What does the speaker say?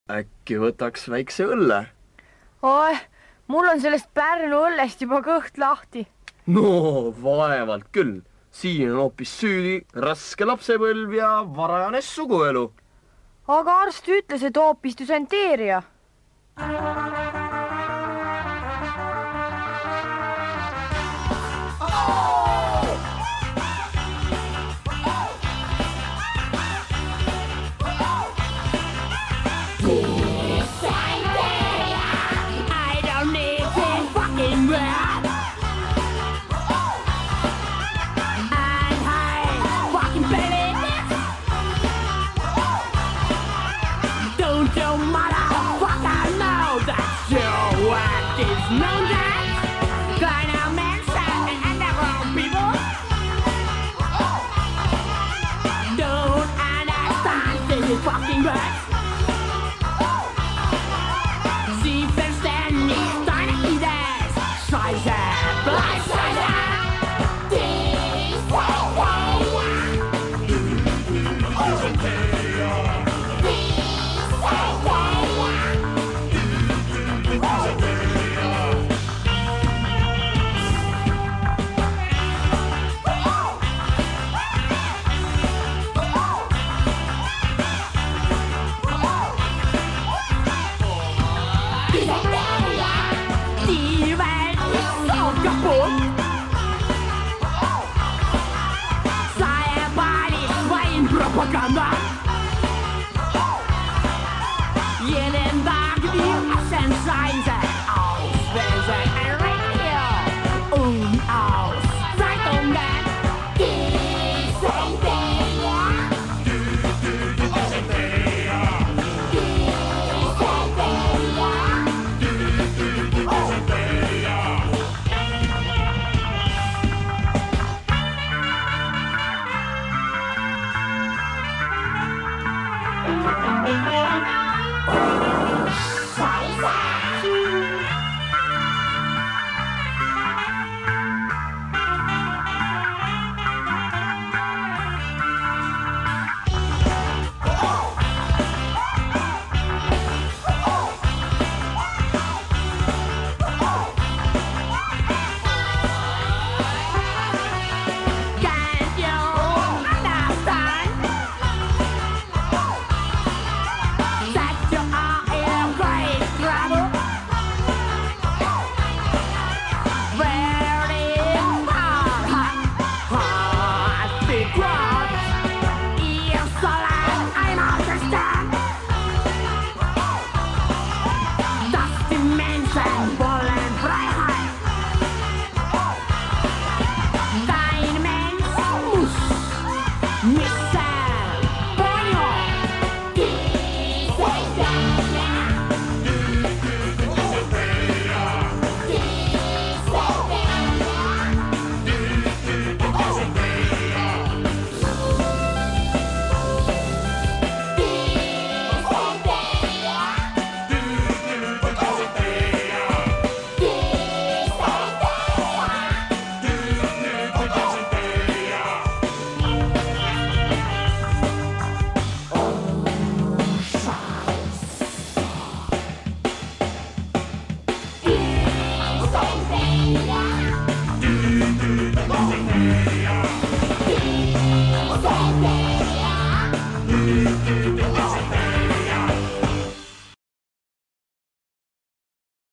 äkki võtaks väikse õlle? Oeh, mul on sellest Pärnu õllest juba kõht lahti. No vaevalt küll. Siin on hoopis süüdi raske lapsepõlv ja varajane suguelu. Aga arst ütles, et hoopis düsenteeria. Fucking right. Sie verstehen nicht deine Ideen. Scheiße, bleib Scheiße. Propaganda. Jeden Tag wir essen Scheiße aus Fernsehen, Radio und aus Zeitungen. Oh